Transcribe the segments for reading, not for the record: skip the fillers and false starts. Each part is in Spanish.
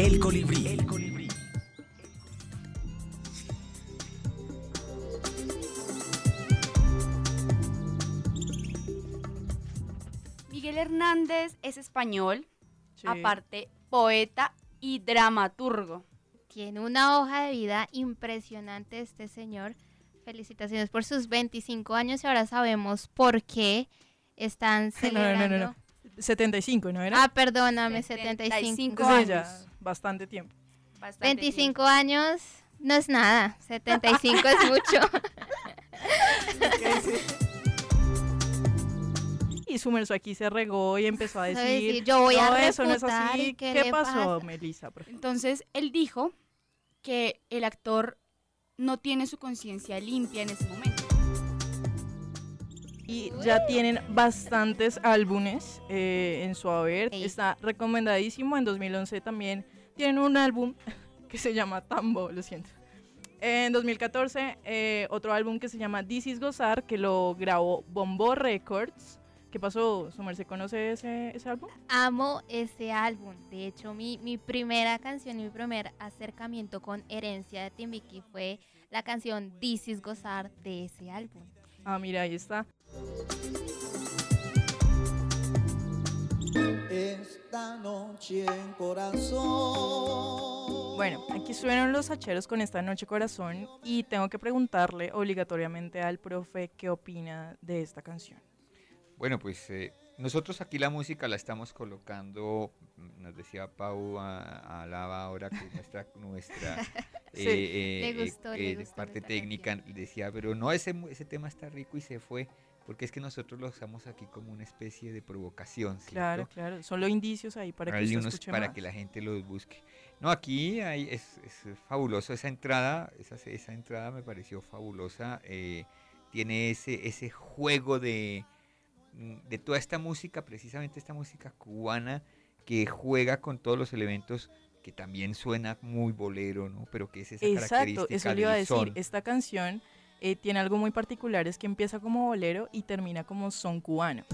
El Colibrí. Miguel Hernández es español, Sí. aparte poeta y dramaturgo. Tiene una hoja de vida impresionante este señor. Felicitaciones por sus 25 años y ahora sabemos por qué están celebrando. No. 75, ¿no era? Ah, perdóname, 75 Sí, años. ya, bastante tiempo. Bastante 25 tiempo. años no es nada, 75 es mucho. Y Sumerso aquí se regó y empezó a Eso decir, yo voy a no, eso no es refutar, así. ¿y qué ¿Qué le pasó, pasa? Melissa? Por favor? Entonces, él dijo que el actor no tiene su conciencia limpia en ese momento. Y ya tienen bastantes álbumes en su haber. Ey. Está recomendadísimo. En 2011 también tienen un álbum que se llama Tambo, lo siento. En 2014 otro álbum que se llama This Is Gozar, que lo grabó Bombo Records. ¿Qué pasó? ¿Sumer se conoce ese álbum? Amo ese álbum. De hecho, mi primera canción y mi primer acercamiento con Herencia de Timbiquí fue la canción This Is Gozar de ese álbum. Ah, mira, ahí está. Esta noche en corazón. Bueno, aquí suenan los hacheros con Esta Noche Corazón y tengo que preguntarle obligatoriamente al profe qué opina de esta canción. Bueno, pues nosotros aquí la música la estamos colocando, nos decía Pau a Lava ahora que nuestra Sí, le gustó parte esa técnica canción. decía, pero no, ese tema está rico y se fue, porque es que nosotros lo usamos aquí como una especie de provocación, ¿cierto? Claro, claro. Son los indicios ahí para que Hay usted unos escuche para más. que la gente los busque. No, aquí es fabuloso esa entrada, esa entrada me pareció fabulosa, tiene ese juego de toda esta música, precisamente esta música cubana que juega con todos los elementos que también suena muy bolero, ¿no? Pero que es esa Exacto, característica eso le iba a del decir. son. Esta canción tiene algo muy particular, es que empieza como bolero y termina como son cubano.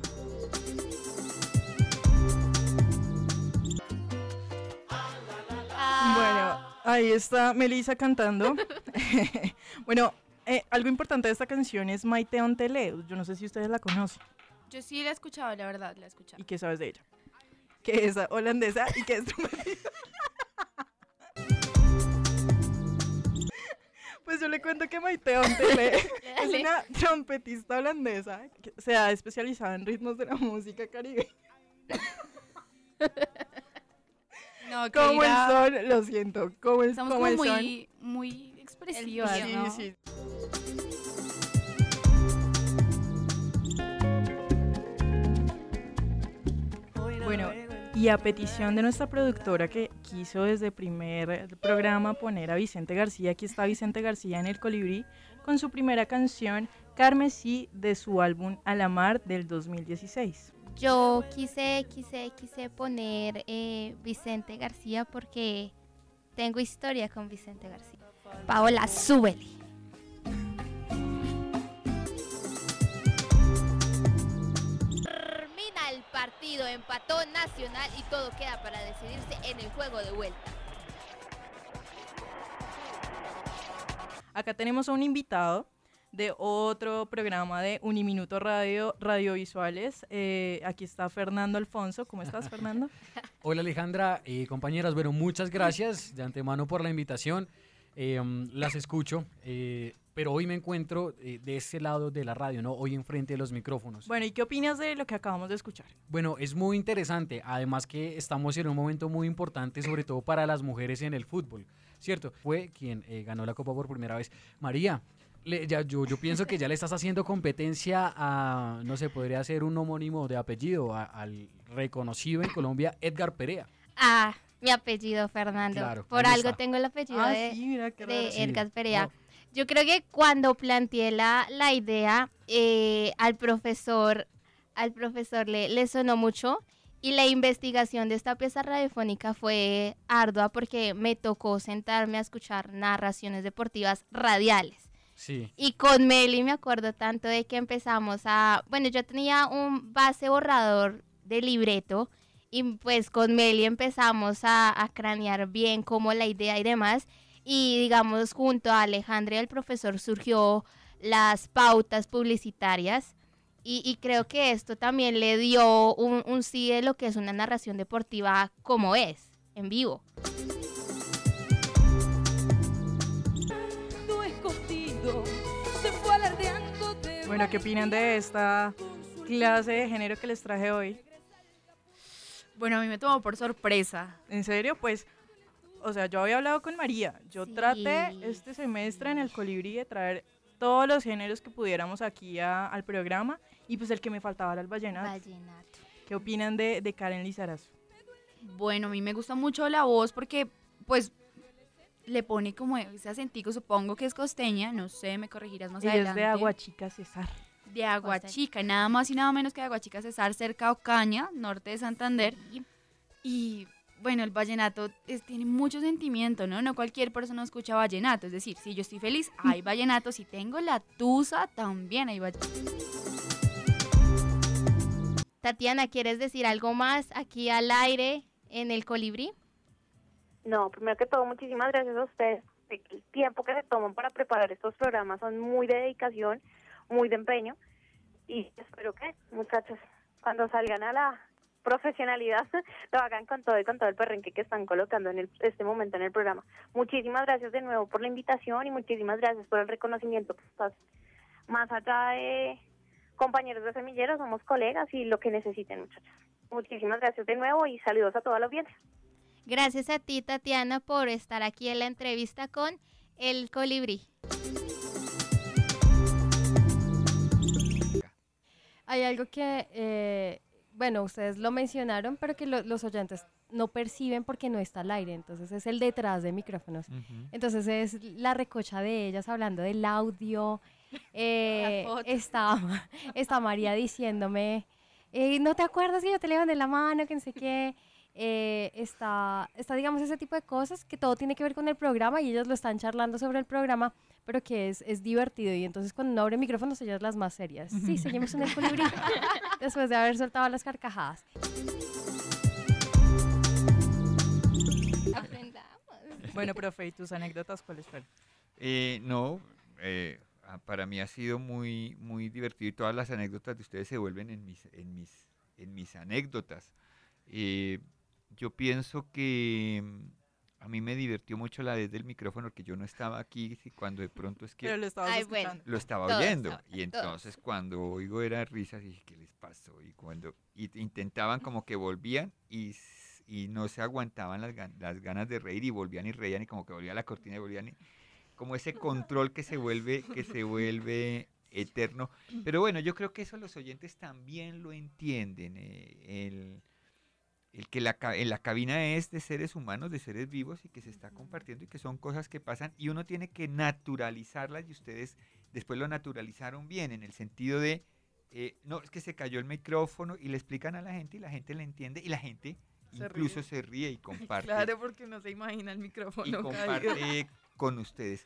Bueno, ahí está Melissa cantando. Bueno, algo importante de esta canción es Maite Onteleu. Yo no sé si ustedes la conocen. Yo sí la he escuchado, la verdad, la he escuchado. ¿Y qué sabes de ella? Que es holandesa y que es trompetista. Pues yo le cuento que Maite Onteleu es Dale. una trompetista holandesa que se ha especializado en ritmos de la música caribeña. No, Como el querida, son, lo siento, como el, estamos como como el son. muy expresivas, Sí, ¿no? Sí. Bueno, y a petición de nuestra productora que quiso desde el primer programa poner a Vicente García, aquí está Vicente García en El Colibrí con su primera canción, Carmesí, de su álbum A la Mar del 2016. Yo quise poner Vicente García porque tengo historia con Vicente García. Paola, súbele. Termina el partido, empató Nacional y todo queda para decidirse en el juego de vuelta. Acá tenemos a un invitado de otro programa de Uniminuto Radio, Radiovisuales. Aquí está Fernando Alfonso. ¿Cómo estás, Fernando? Hola Alejandra, compañeras, bueno, muchas gracias de antemano por la invitación. Las escucho, pero hoy me encuentro de ese lado de la radio, ¿no? Hoy enfrente de los micrófonos. Bueno, ¿y qué opinas de lo que acabamos de escuchar? Bueno, es muy interesante, además que estamos en un momento muy importante, sobre todo para las mujeres en el fútbol, ¿cierto? Fue quien ganó la Copa por primera vez. María, yo pienso que ya le estás haciendo competencia a, no sé, podría ser un homónimo de apellido, al reconocido en Colombia Edgar Perea. Ah, mi apellido, Fernando. Claro, Por ahí algo está. tengo el apellido de, sí, mira qué raro. de Sí, Edgar Perea. no. Yo creo que cuando planteé la idea, al profesor le sonó mucho y la investigación de esta pieza radiofónica fue ardua porque me tocó sentarme a escuchar narraciones deportivas radiales. Sí. Y con Meli me acuerdo tanto de que empezamos a... Bueno, yo tenía un base borrador de libreto Y pues con Meli empezamos a cranear bien cómo la idea y demás. Y digamos, junto a Alejandra y al profesor surgió las pautas publicitarias. Y creo que esto también le dio un sí de lo que es una narración deportiva como es, en vivo. Bueno, ¿qué opinan de esta clase de género que les traje hoy? Bueno, a mí me tomó por sorpresa. ¿En serio? Pues, o sea, yo había hablado con María. Yo Sí. traté este semestre en el Colibrí de traer todos los géneros que pudiéramos aquí al programa, y pues el que me faltaba era el vallenato. Vallenato. ¿Qué opinan de Karen Lizarazo? Bueno, a mí me gusta mucho la voz porque, pues, le pone como ese acentico, supongo que es costeña, no sé, me corregirás más Y es adelante. de Aguachica, Cesar. De Aguachica, nada más y nada menos que de Aguachica Cesar, cerca a Ocaña, norte de Santander. Y bueno, el vallenato tiene mucho sentimiento, ¿no? No cualquier persona escucha vallenato. Es decir, si yo estoy feliz, hay vallenato. Si tengo la tusa, también hay vallenato. Tatiana, ¿quieres decir algo más aquí al aire en el Colibrí? No, primero que todo, muchísimas gracias a ustedes. El tiempo que se toman para preparar estos programas son muy de dedicación, muy de empeño. Y espero que, muchachos, cuando salgan a la profesionalidad, lo hagan con todo y con todo el perrenque que están colocando en este momento en el programa. Muchísimas gracias de nuevo por la invitación y muchísimas gracias por el reconocimiento que estás. Más allá de compañeros de semilleros, somos colegas y lo que necesiten, muchachos. Muchísimas gracias de nuevo y saludos a toda la audiencia. Gracias a ti, Tatiana, por estar aquí en la entrevista con el Colibrí. Hay algo que, bueno, ustedes lo mencionaron, pero que los oyentes no perciben porque no está al aire. Entonces es el detrás de micrófonos. Entonces es la recocha de ellas hablando del audio. Está María diciéndome, ¿no te acuerdas que yo te levanté la mano, que no sé qué? Está, digamos, ese tipo de cosas que todo tiene que ver con el programa y ellos lo están charlando sobre el programa, pero que es divertido. Y entonces cuando uno abre micrófonos, ellas las más serias. Sí, seguimos en el Colibrí después de haber soltado las carcajadas. Bueno, profe, ¿y tus anécdotas cuáles fueron? Para mí ha sido muy, muy divertido y todas las anécdotas de ustedes se vuelven en mis anécdotas. Yo pienso que a mí me divirtió mucho la vez del micrófono, porque yo no estaba aquí cuando de pronto es que Pero lo estabas escuchando. lo estaba Todos oyendo. estaban, Y entonces cuando oigo era risas y dije, ¿qué les pasó? Y intentaban como que volvían y no se aguantaban las ganas de reír y volvían y reían y como que volvía la cortina y volvían como ese control que se vuelve eterno. Pero bueno, yo creo que eso los oyentes también lo entienden. El que en la cabina es de seres humanos, de seres vivos y que se está compartiendo y que son cosas que pasan y uno tiene que naturalizarlas y ustedes después lo naturalizaron bien en el sentido de, no, es que se cayó el micrófono y le explican a la gente y la gente le entiende y la gente incluso se ríe y comparte. Claro, porque no se imagina el micrófono. Y comparte con ustedes.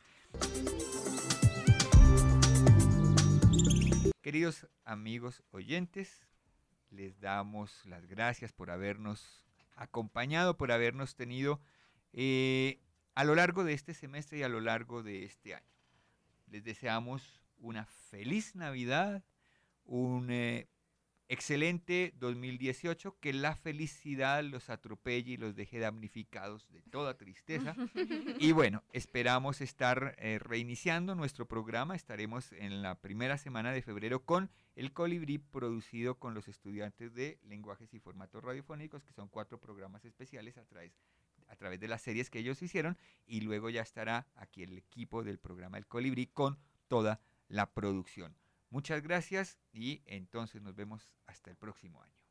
Queridos amigos oyentes, les damos las gracias por habernos acompañado, por habernos tenido a lo largo de este semestre y a lo largo de este año. Les deseamos una feliz Navidad, un excelente 2018, que la felicidad los atropelle y los deje damnificados de toda tristeza. Y bueno, esperamos estar reiniciando nuestro programa. Estaremos en la primera semana de febrero con El Colibrí, producido con los estudiantes de Lenguajes y Formatos Radiofónicos, que son 4 programas especiales a través de las series que ellos hicieron. Y luego ya estará aquí el equipo del programa El Colibrí con toda la producción. Muchas gracias y entonces nos vemos hasta el próximo año.